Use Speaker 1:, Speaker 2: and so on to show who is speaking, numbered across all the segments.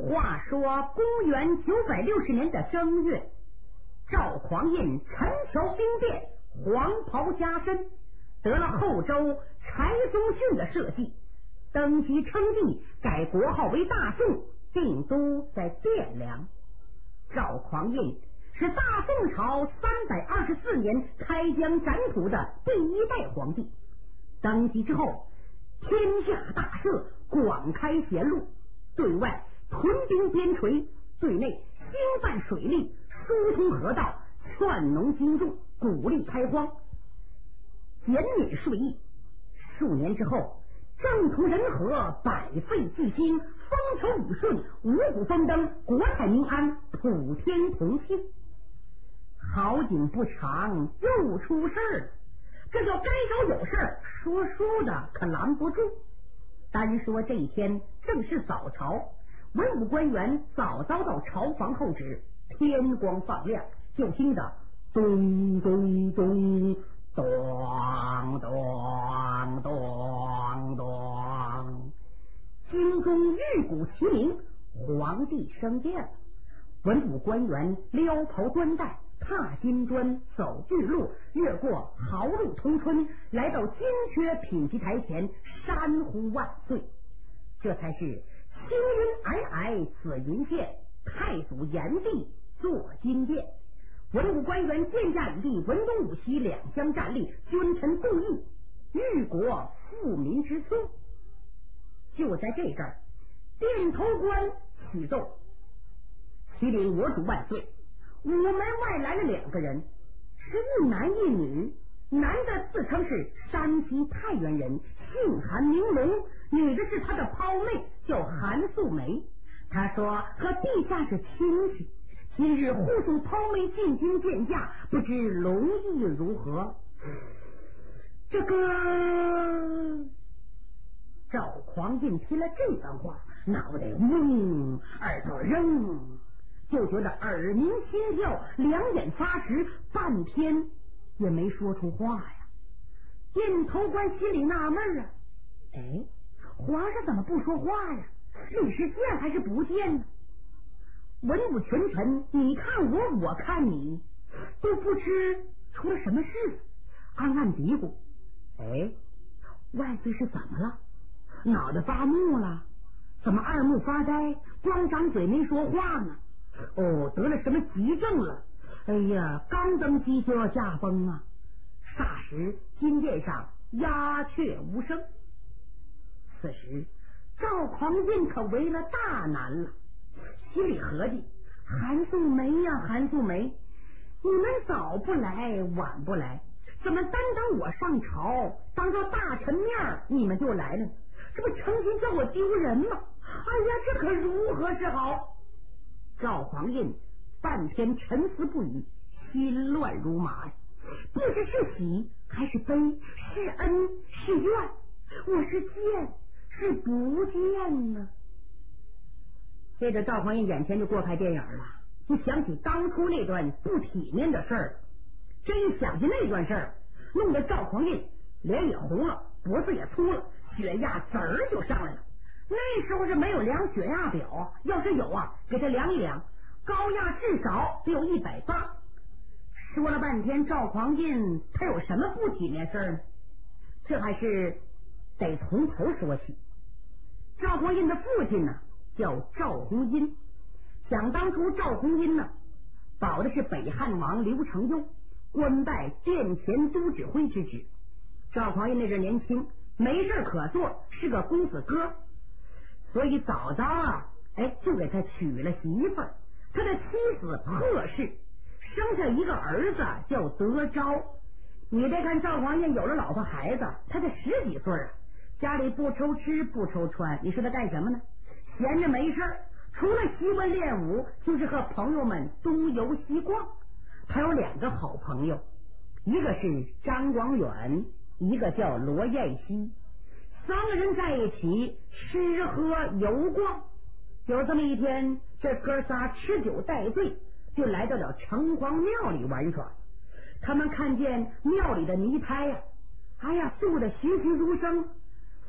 Speaker 1: 话说公元960年的正月，赵匡胤陈桥兵变，黄袍加身，得了后周柴宗训的设计，登基称帝，改国号为大宋，定都在汴梁。赵匡胤是大宋朝324年开疆展土的第一代皇帝。登基之后，天下大赦，广开贤路，对外屯兵边陲，对内兴办水利，疏通河道，劝农经种，鼓励开荒，减免税役。数年之后，政图人和，百废俱兴，风调雨顺，五谷丰登，国泰民安，普天同庆。好景不长，又出事儿了。这叫该着有事儿，说书的可拦不住。单说这一天正是早朝，文武官员早遭到朝房候旨，天光放亮，就听得咚咚咚，咚咚咚咚，京中玉鼓齐鸣，皇帝升殿了。文武官员撩袍端带，踏金砖，走巨路，越过豪路通春，来到金阙品级台前，山呼万岁。这才是青云皑皑紫云县，太祖炎帝坐金殿。文武官员见驾已毕，文东武西两相站立，君臣共议，欲国富民之策。就在这阵儿，殿头官启奏：启禀我主万岁，午门外来了2个人，是一男一女。男的自称是山西太原人，姓韩名龙；女的是他的胞妹，叫韩素梅。他说和陛下是亲戚，今日护送胞妹进京见驾，不知龙意如何？这个赵匡胤听了这番话，脑袋嗡，耳朵扔，就觉得耳鸣心跳，两眼发直，半天也没说出话呀。殿头官心里纳闷啊，皇上怎么不说话呀？你是见还是不见呢？文武群臣你看我，我看你，都不知出了什么事，暗暗嘀咕：万岁是怎么了？脑袋发木了？怎么二目发呆，光张嘴没说话呢？得了什么急症了？刚登基就要驾崩啊！霎时金殿上鸦雀无声。此时赵匡胤可为了大难了，心里合计：韩素梅呀，韩素梅，你们早不来晚不来，怎么单当我上朝当着大臣面你们就来了？这不诚心叫我丢人吗？这可如何是好？赵匡胤半天沉思不语，心乱如麻呀，不知是喜还是悲，是恩是怨，我是见是不见呢？接着赵匡胤眼前就过拍电影了，就想起当初那段不体面的事儿。真想起那段事儿，弄得赵匡胤脸也红了，脖子也粗了，血压滋儿就上来了。那时候是没有量血压表啊，要是有啊，给他量一量，高压至少得有180。说了半天，赵匡胤他有什么不体面事儿呢？这还是得从头说起。赵匡胤的父亲呢，叫赵弘殷。想当初赵弘殷呢，保的是北汉王刘承佑，官拜殿前都指挥之职。赵匡胤那阵年轻，没事可做，是个公子哥，所以早早就给他娶了媳妇儿。他的妻子贺氏生下一个儿子叫德昭。你再看赵匡胤有了老婆孩子，他才10几岁啊，家里不愁吃不愁穿，你说他干什么呢？闲着没事，除了习文练武，就是和朋友们东游西逛。他有2个好朋友，一个是张广远，一个叫罗彦熙。3个人在一起吃喝游逛。有这么一天，这哥仨吃酒带醉，就来到了城隍庙里玩耍。他们看见庙里的泥胎呀，做得栩栩如生，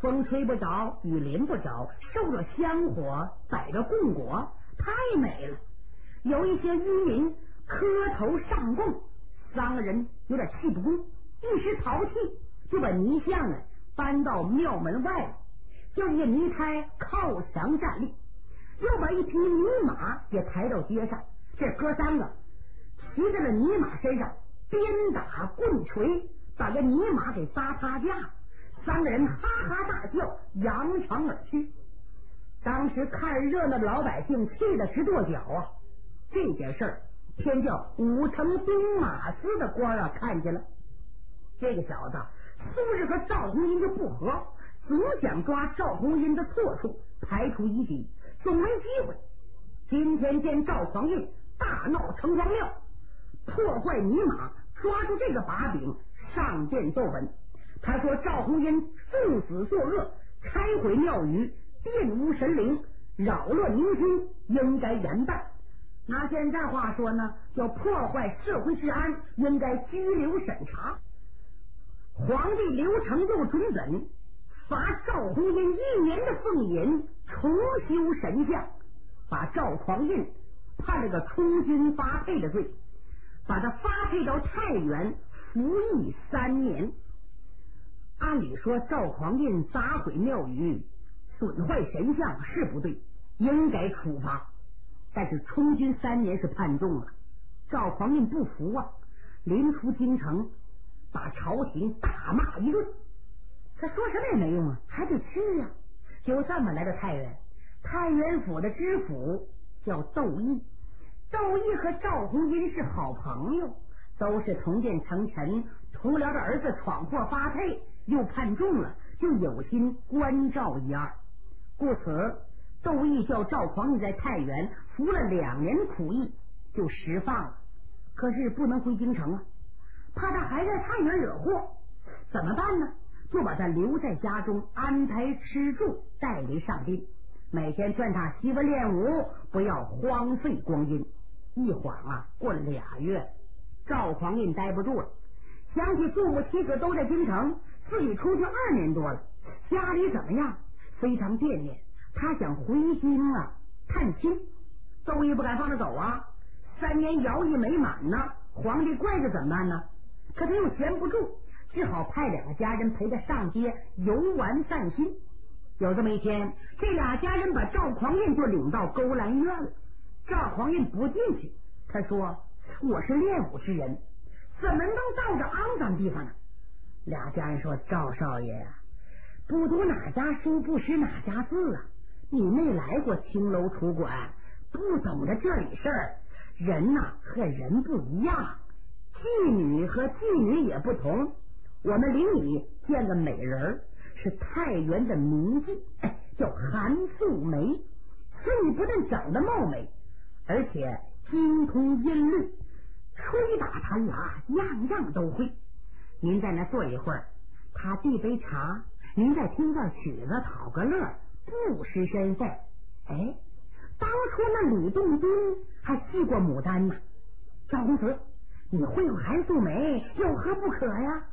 Speaker 1: 风吹不着，雨淋不着，受着香火，摆着供果，太美了。有一些渔民磕头上供，三个人有点气不过，一时淘气，就把泥像搬到庙门外了，叫一个泥胎靠墙站立，又把一匹泥马也抬到街上。这哥三个骑在了泥马身上，鞭打棍锤，把这泥马给撒趴架。三个人哈哈大笑，扬长而去。当时看热闹的老百姓气得直跺脚啊！这件事儿天叫武城兵马司的官看见了。这个小子素日和赵红英就不和，总想抓赵红英的错处，排除异己，总没机会。今天见赵匡胤大闹城隍庙，破坏泥马，抓住这个把柄，上殿奏本。他说赵红英父子作恶，开毁庙宇，玷污神灵，扰乱民心，应该严办。拿现在话说呢，要破坏社会治安，应该拘留审查。皇帝刘承又准准罚赵红英1年的俸银，重修神像，把赵匡胤判了个充军发配的罪，把他发配到太原服役3年。按理说赵匡胤砸毁庙宇，损坏神像是不对，应该处罚，但是充军3年是判重了。赵匡胤不服啊，临出京城，把朝廷大骂一顿。他说什么也没用啊，还得去啊。就这么来到太原，太原府的知府叫窦毅，窦毅和赵红英是好朋友，都是同殿成臣，同僚的儿子闯祸发配，又判重了，就有心关照一二。故此窦毅叫赵匡胤在太原服了2年苦役，就释放了。可是不能回京城啊，怕他还在太原惹祸，怎么办呢？就把他留在家中，安排吃住，带离上宾，每天劝他习文练武，不要荒废光阴。一晃啊，过了2月，赵匡胤待不住了，想起父母妻子都在京城，自己出去2年多了，家里怎么样？非常惦念，他想回京啊探亲。窦毅不敢放他走啊，3年徭役没满呢，皇帝怪着怎么办呢？可他又闲不住，只好派2个家人陪他上街游玩散心。有这么一天，这俩家人把赵匡胤就领到勾栏院了。赵匡胤不进去，他说我是练武之人，怎么能到这肮脏地方呢？俩家人说赵少爷呀，不读哪家书，不识哪家字啊，你没来过青楼楚馆，不懂得这里事儿。人呐和人不一样，妓女和妓女也不同。我们领你见个美人，是太原的名妓，叫韩素梅。所以不但长得貌美，而且精通音律，吹打弹拉样样都会。您在那坐一会儿，他递杯茶，您再听段曲子讨个乐，不失身份。当初那吕洞宾还戏过牡丹呢。赵公子，你会有韩素梅，有何不可呀？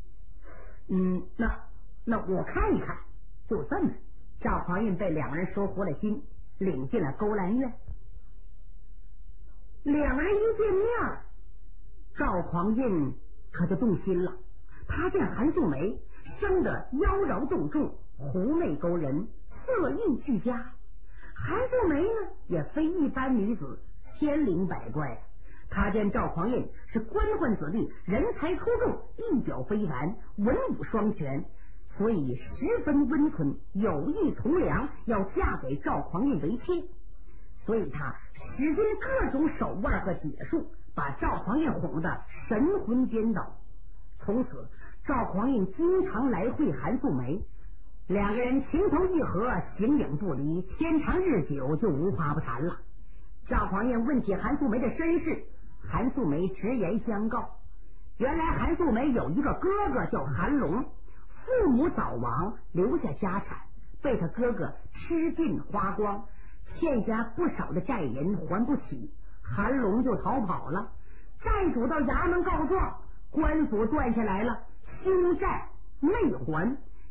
Speaker 1: 那我看一看。就这么，赵匡胤被2个人说活了心，领进了勾栏院。2个人一见面，赵匡胤可就动心了。他见韩素梅生得妖娆动众，狐媚勾人，色艺俱佳。韩素梅呢，也非一般女子，千灵百怪。他见赵匡胤是官宦子弟，人才出众，一表非凡，文武双全，所以十分温存，有意从良，要嫁给赵匡胤为妻。所以他使尽各种手腕和解数，把赵匡胤哄得神魂颠倒。从此赵匡胤经常来会韩素梅，2个人情投意合，形影不离，天长日久，就无话不谈了。赵匡胤问起韩素梅的身世，韩素梅直言相告。原来韩素梅有一个哥哥叫韩龙，父母早亡，留下家产，被他哥哥吃尽花光，欠下不少的债银还不起，韩龙就逃跑了。债主到衙门告状，官府断下来了，凶债内还，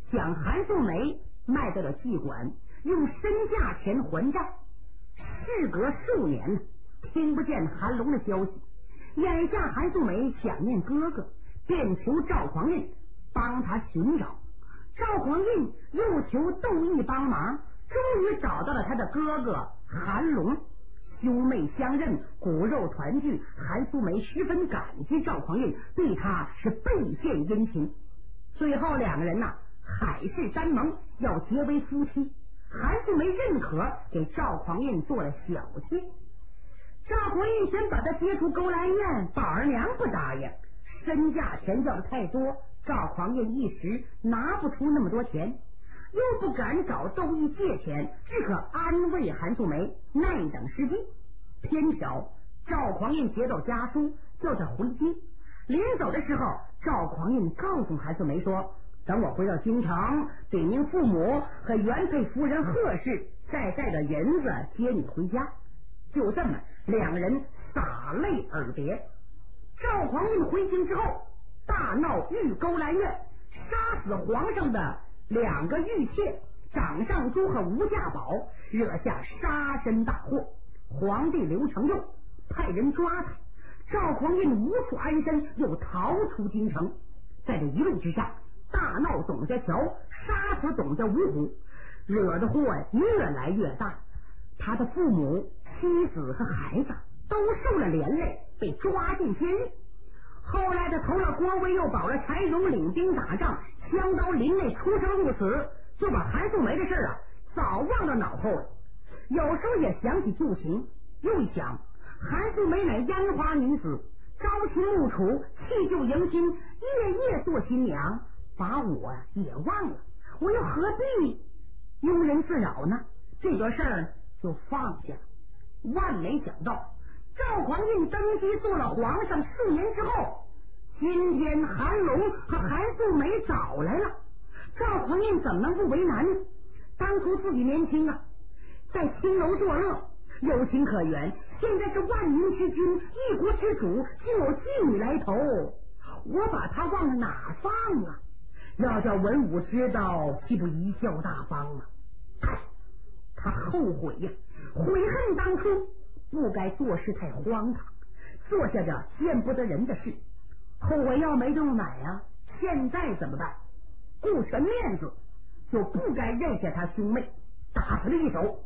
Speaker 1: 将韩素梅卖到了妓馆，用身价钱还债。事隔数年，听不见韩龙的消息。眼下韩素梅想念哥哥，便求赵匡胤帮他寻找。赵匡胤又求窦毅帮忙，终于找到了他的哥哥韩龙。兄妹相认，骨肉团聚，韩素梅十分感激赵匡胤，对他是倍献殷勤。最后两个人海誓山盟，要结为夫妻。韩素梅认可，给赵匡胤做了小妾。赵匡胤先把他接出勾栏院，宝儿娘不答应，身价钱要的太多，赵匡胤一时拿不出那么多钱，又不敢找窦毅借钱，只可安慰韩素梅，耐等时机。偏巧赵匡胤接到家书，叫他回京。临走的时候，赵匡胤告诉韩素梅说，等我回到京城，对您父母和原配夫人贺氏，再带着银子接你回家。就这么两人洒泪而别。赵匡胤回京之后，大闹御勾栏院，杀死皇上的2个御妾掌上珠和吴家宝，惹下杀身大祸。皇帝刘承佑派人抓他，赵匡胤无处安身，又逃出京城。在这一路之上，大闹董家桥，杀死董家五虎，惹的祸越来越大。他的父母、妻子和孩子都受了连累，被抓进监狱。后来他投了郭威，又保了柴荣，领兵打仗，枪刀林内，出生入死，就把韩素梅的事早忘到脑后了。有时候也想起旧情，又一想，韩素梅乃烟花女子，朝秦暮楚，弃旧迎新，夜夜做新娘，把我也忘了，我又何必庸人自扰呢？这个事儿就放下。万没想到，赵匡胤登基做了皇上4年之后，今天韩龙和韩素梅找来了。赵匡胤怎么能不为难呢？当初自己年轻在青楼作乐，有情可原。现在是万民之君，一国之主，竟有妓女来投，我把他往哪放啊？要叫文武知道，岂不贻笑大方吗？他后悔呀，悔恨当初不该做事太荒唐，做下这见不得人的事。后悔药没用买现在怎么办？顾全面子，就不该认下他兄妹，打他了一手。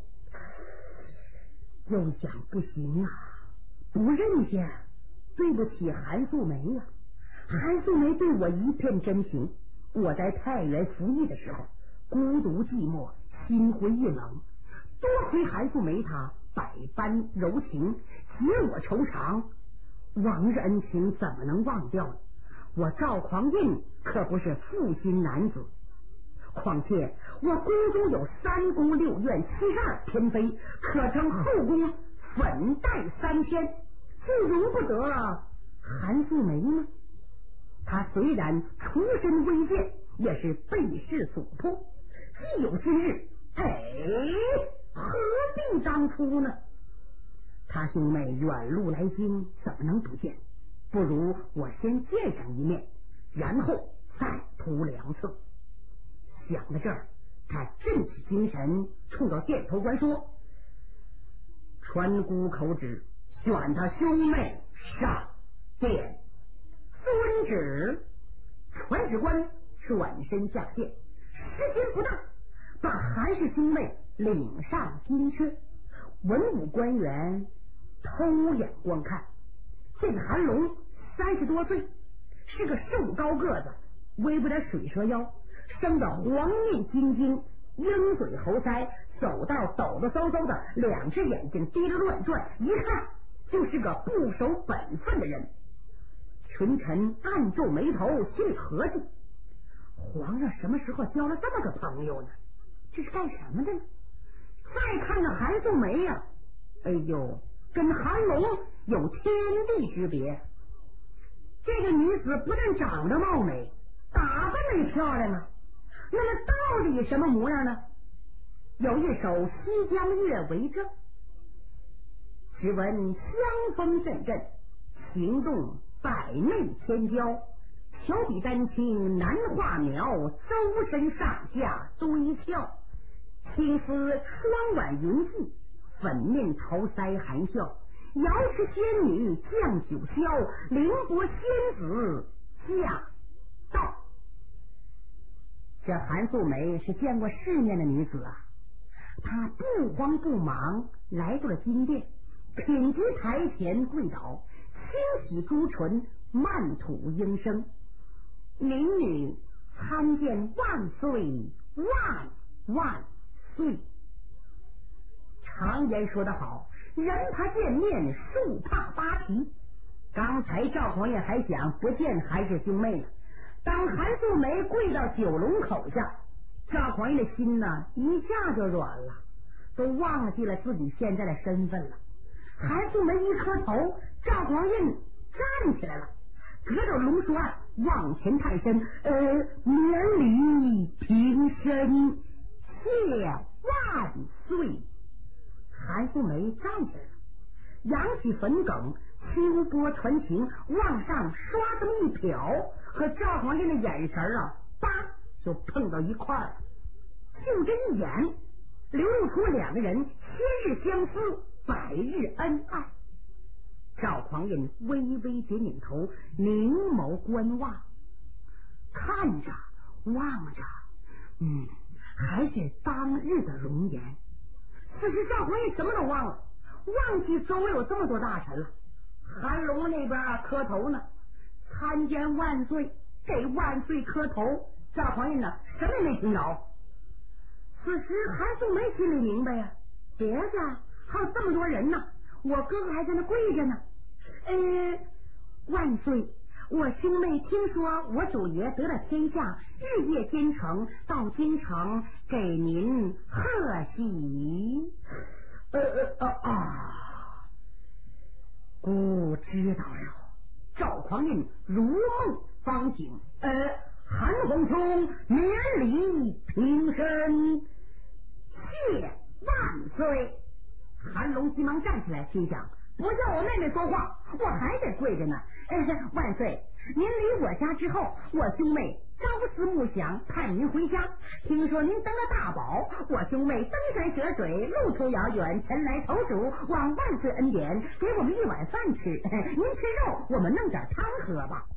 Speaker 1: 又想不行不认下对不起韩素梅韩素梅对我一片真情，我在太原服役的时候孤独寂寞，心灰意冷，多亏韩素梅她百般柔情，解我愁肠，往日恩情怎么能忘掉呢？我赵匡胤可不是负心男子，况且我宫中有3宫6院72偏妃，可称后宫粉黛3千，就容不得韩素梅吗？她虽然出身微贱，也是被世所迫，既有今日，何必当初呢？他兄妹远路来京，怎么能不见？不如我先见上一面，然后再图良策。想到这儿，他振起精神，冲到殿头官说：传姑口旨，选他兄妹上殿。遵旨。传旨官转身下殿，时间不大，把韩氏兄妹领上金阙。文武官员偷眼观看，见韩龙30多岁，是个瘦高个子，微不点水蛇腰，生得黄面晶晶，鹰嘴猴腮，走道抖抖嗖嗖的，2只眼睛滴着乱转，一看就是个不守本分的人。群臣暗皱眉头，心里合计：皇上什么时候交了这么个朋友呢？这是干什么的呢？再看看韩素梅哎呦，跟韩龙有天地之别。这个女子不但长得貌美，打扮也漂亮那么到底什么模样呢？有一首《西江月》为证：只闻香风阵阵，情动百媚千娇， 桥笔丹青难画描，周身上下堆俏。青丝双挽云髻，粉面头腮含笑。瑶池仙女降九霄，凌波仙子驾到。这韩素梅是见过世面的女子啊，她不慌不忙来到了金殿，品级台前跪倒，轻洗朱唇，慢吐应声：民女参见万岁万万岁。常言说得好，人怕见面，树怕扒皮。刚才赵匡胤还想不见韩氏兄妹呢，当韩素梅跪到九龙口下，赵匡胤的心呢一下就软了，都忘记了自己现在的身份了。韩素梅一磕头，赵匡胤站起来了，隔着龙书案往前探身，免礼平身，谢万岁。韩素梅站起来了，扬起粉梗，秋波传情，往上刷这么一瞟，和赵匡胤的眼神啊，叭就碰到一块儿了。就这一眼，流露出两个人千日相思，百日恩爱。赵匡胤微微点点头，凝眸观望，看着望着，还是当日的容颜。此时赵匡胤什么都忘了，忘记周围有这么多大臣了。韩龙那边磕头呢，参见万岁，给万岁磕头。赵匡胤呢什么也没听着。此时韩素梅心里明白呀，别家还有这么多人呢，我哥哥还在那跪着呢。万岁，我兄妹听说我主爷得了天下，日夜兼程到京城给您贺喜。姑知道了。赵匡胤如梦方醒，韩皇兄免礼平身，谢万岁。韩龙急忙站起来，心想：不叫我妹妹说话，我还得跪着呢。万岁，您离我家之后，我兄妹朝思暮想，盼您回家。听说您得了大宝，我兄妹登山涉水，路途遥远，前来投主，望万岁恩典，给我们一碗饭吃。您吃肉，我们弄点汤喝吧。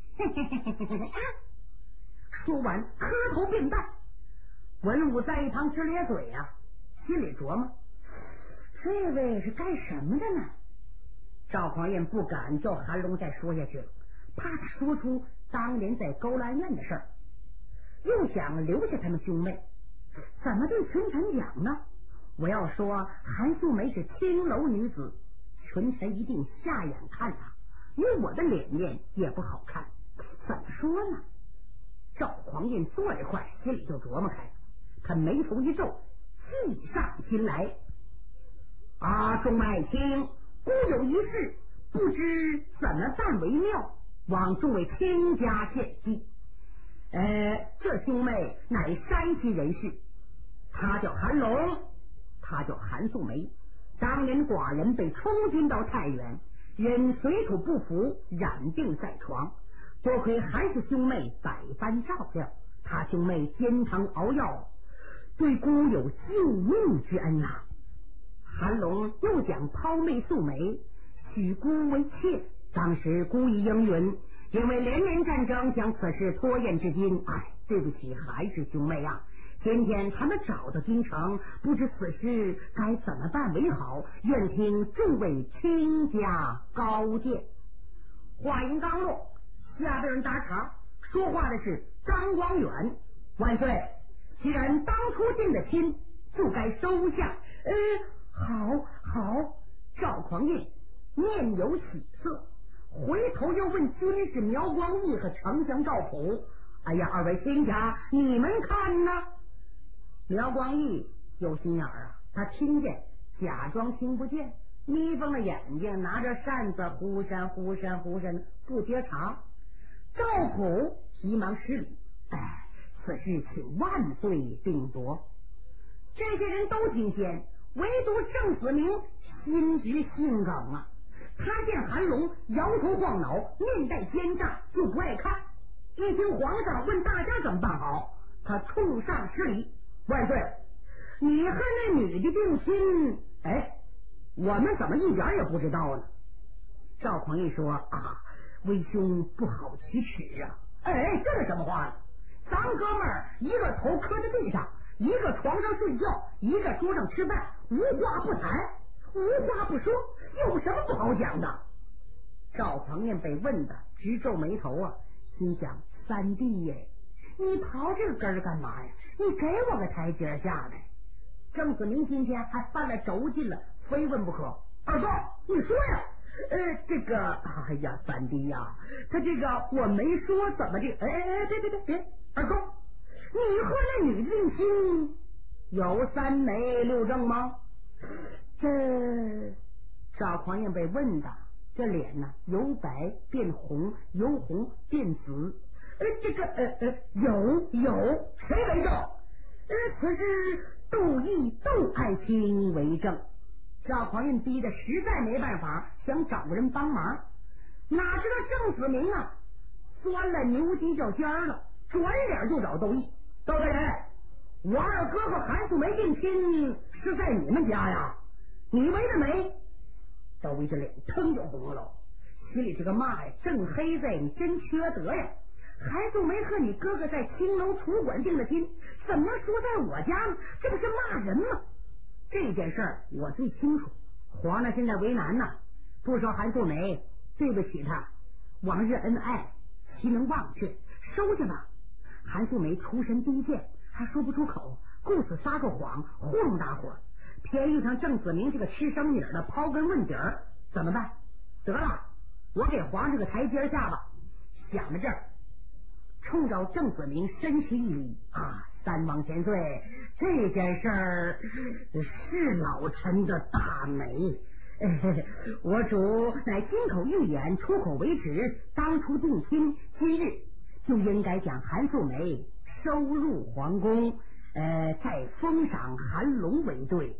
Speaker 1: 说完磕头便拜。文武在一旁直咧嘴呀，心里琢磨：这位是干什么的呢？赵匡胤不敢叫韩龙再说下去了，怕他说出当年在勾栏院的事儿，又想留下他们兄妹，怎么对群臣讲呢？我要说韩素梅是青楼女子，群臣一定下眼看她，与我的脸面也不好看，怎么说呢？赵匡胤坐这块心里就琢磨开了，他眉头一皱，计上心来。众爱卿，孤有一事，不知怎么办为妙，望众位卿家献计。这兄妹乃山西人士，他叫韩龙，他叫韩素梅。当年寡人被充军到太原，因水土不服，染病在床，多亏韩氏兄妹百般照料，他兄妹煎汤熬药，对孤有救命之恩啊。韩龙又讲抛媚素梅，许孤为妾，当时孤已应允，因为连年战争将此事拖延至今。对不起韩氏兄妹啊，今天他们找到京城，不知此事该怎么办为好，愿听众位卿家高见。话音刚落，下边人打岔，说话的是张光远。万岁，既然当初定的亲，就该收下。好。赵匡胤面有喜色，回头又问军士苗光义和丞相赵普：二位卿家，你们看呢？苗光义有心眼啊，他听见假装听不见，眯缝了眼睛，拿着扇子忽闪不接茬。赵普急忙施礼：此事请万岁定夺。这些人都听见，唯独郑子明心直心梗啊！他见韩龙摇头晃脑，面带奸诈，就不爱看。 一听皇上问大家怎么办好，他冲上施礼：万岁，你和那女的定亲，我们怎么一点也不知道呢？赵匡胤说：啊，为兄不好启齿啊。这是什么话呢？咱哥们儿一个头磕在地上，一个床上睡觉，一个桌上吃饭，无话不谈，无话不说，有什么不好讲的？赵匡胤被问的直皱眉头啊，心想：三弟耶，你刨这个根儿干嘛呀？你给我个台阶下呗。郑子明今天还犯了轴劲了，非问不可。二哥，你说呀？这个，哎呀，三弟呀，他这个我没说怎么的。别，二哥，你和那女的定亲有三媒六证吗？这赵匡胤被问的，这脸呢由白变红，由红变紫。这个有，谁为证？此是窦毅窦爱卿为证。赵匡胤逼得实在没办法，想找个人帮忙，哪知道郑子明啊钻了牛犄角尖了，转脸就找窦毅。窦大人，我二哥和韩素梅定亲是在你们家呀，你为了媒？窦毅这脸腾就红了，心里这个骂呀，郑黑子你真缺德呀！韩素梅和你哥哥在青楼楚馆定了亲，怎么能说在我家呢？这不是骂人吗？这件事儿我最清楚，皇上现在为难呐，不说韩素梅，对不起他，往日恩爱岂能忘却？收下吧。韩素梅出身低贱，还说不出口，故此撒个谎糊弄大伙儿，偏遇上郑子明这个吃生米的刨根问底儿，怎么办？得了，我给皇上个台阶下吧。想到这儿，冲着郑子明深施一礼啊，三王千岁，这件事儿是老臣的大美。我主乃金口玉言，出口为止，当初定亲，今日就应该将韩素梅收入皇宫，再封赏韩龙为对。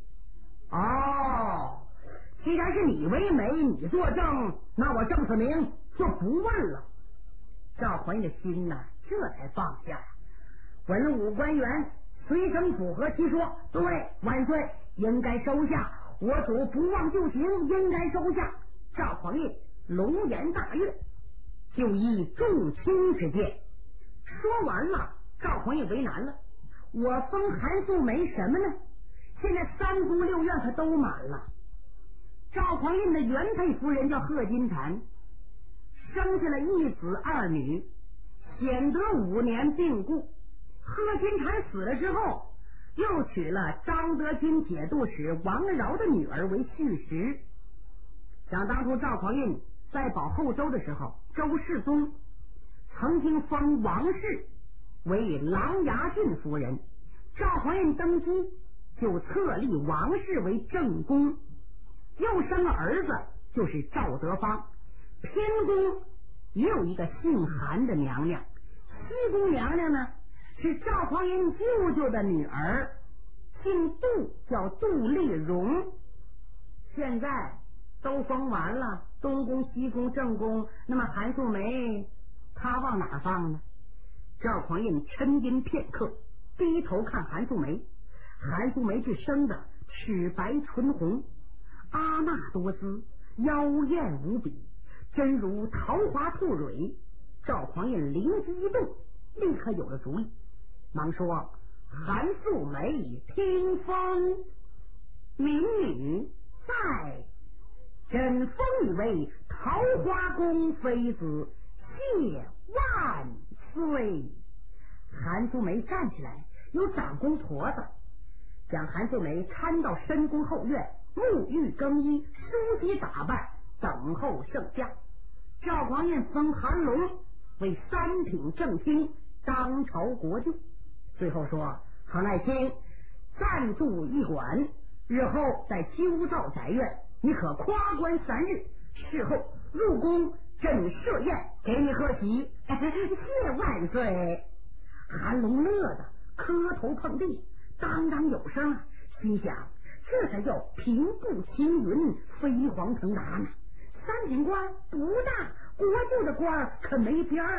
Speaker 1: 既然是你为媒，你作证，那我郑子明就不问了。赵匡胤的心呢，这才放下。文武官员随声附和其说：对，万岁，应该收下，我主不忘旧情，应该收下。赵匡胤龙颜大悦，就依众卿之见。说完了，赵匡胤为难了，我封韩素梅什么呢？现在三宫六院可都满了。赵匡胤的原配夫人叫贺金蝉，生下了一子二女，显德5年病故。贺金蝉死了之后，又娶了张德军节度使王饶的女儿为婿食。想当初赵匡胤在保后周的时候，周世宗曾经封王氏为琅琊郡夫人，赵匡胤登基就册立王氏为正宫，又生了儿子就是赵德芳。偏宫也有一个姓韩的娘娘，西宫娘娘呢是赵匡胤舅舅的女儿，姓杜，叫杜丽蓉。现在都封完了，东宫西宫正宫，那么韩素梅她往哪放呢？赵匡胤沉吟片刻，低头看韩素梅。韩素梅是生的齿白唇红，阿那多姿，妖艳无比，真如桃花吐蕊。赵匡胤灵机一动，立刻有了主意，忙说：韩素梅听封，民女在，朕封以为桃花宫妃子，谢万岁。韩素梅站起来，有长公婆子将韩素梅搀到深宫后院，沐浴更衣，梳洗打扮，等候圣驾。赵匡胤封韩龙为3品正卿，当朝国舅。最后说：韩爱卿暂住驿馆，日后在修造宅院，你可夸观3日，事后入宫，朕设宴给你贺喜。谢万岁。韩龙乐得磕头碰地，当当有声啊，心想这才叫平步青云，飞黄腾达呢。3品官不大，国舅的官可没边儿。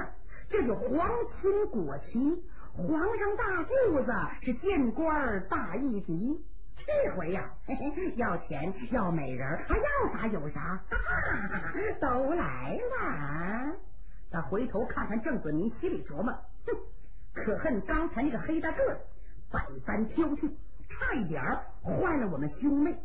Speaker 1: 这就皇亲国戚，皇上大肚子是见官大义极。这回呀，要钱要美人，还要啥有啥，都来了。他回头看看郑子明，心里琢磨，可恨刚才那个黑大个百般挑剔，差一点坏了我们兄妹。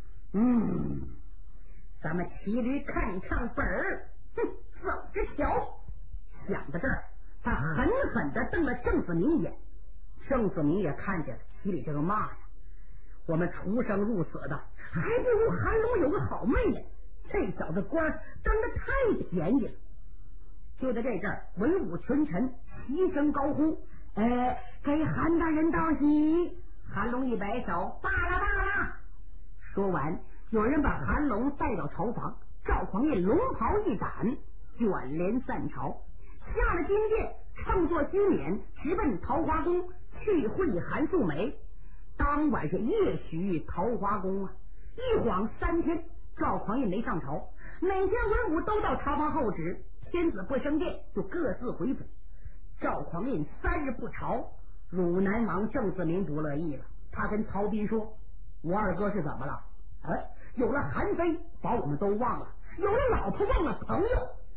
Speaker 1: 咱们骑驴看唱本儿，走着瞧。想到这儿，他狠狠地瞪了郑子明一眼。郑子明也看见了，心里这个骂呀，我们出生入死的，还不如韩龙有个好妹妹，这小子官当的太便宜了。就在这阵儿，文武群臣齐声高呼：给韩大人道喜！韩龙一摆手：罢了罢了。说完，有人把韩龙带到朝房，赵匡胤龙袍一展，卷帘散朝，下了金殿，乘坐须辇，直奔桃花宫去会韩素梅。当晚是夜许桃花宫啊，一晃3天，赵匡胤没上朝，每天文武都到朝房候旨，天子不升殿就各自回府。赵匡胤3日不朝，汝南王郑子明不乐意了，他跟曹彬说：我二哥是怎么了？有了韩妃把我们都忘了，有了老婆忘了朋友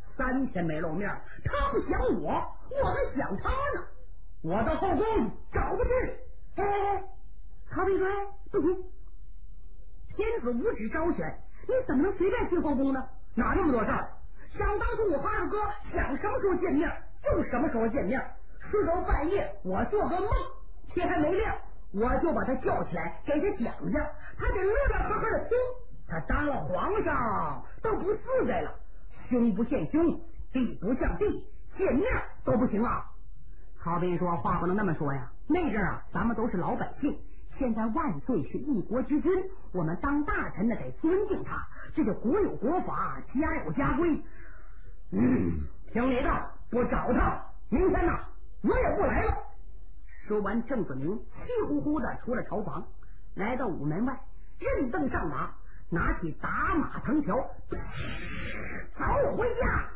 Speaker 1: ，3天没露面，他不想我，我还想他呢。我到后宫找不去。曹彬说：不行，天子无旨招选，你怎么能随便进后宫呢？哪那么多事儿？想当初我和二哥想什么时候见面就什么时候见面，睡到半夜我做个梦，天还没亮我就把他叫起来给他讲讲，他得乐乐呵呵的听。他当了皇上都不自在了，兄不见兄，弟不像弟，见面都不行啊。曹彬说：话不能那么说呀，那阵儿咱们都是老百姓，现在万岁是一国之君，我们当大臣的得尊敬他，这就国有国法，家有家规。听你的，不找他，明天呢我也不来了。说完，郑子明气呼呼的出了朝房，来到午门外，任凳上马，拿起打马藤条，走回家。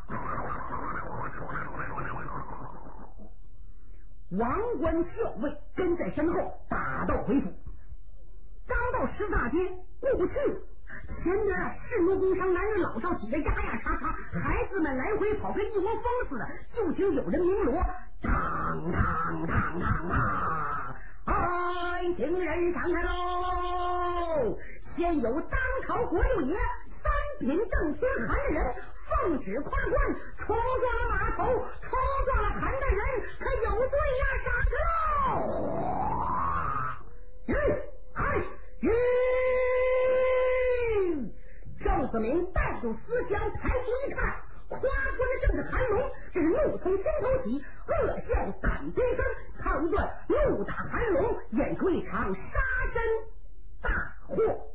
Speaker 1: 王冠校尉跟在身后，打道回府。刚到十大街，过不去了。前边士奴工商男女老少挤得呀呀叉叉，孩子们来回跑，跟一窝蜂似的。就听有人鸣锣，当当当当当，爱情人上来喽！先有当朝国六爷3品正天韩的人奉旨跨关，冲撞了码头，冲撞了韩大人，可有罪呀，杀之喽！郑子明带住思乡，抬头一看，夸出的正是韩龙，这是怒从心头起，恶向胆边生，唱一段怒打韩龙，演出一场杀身大祸。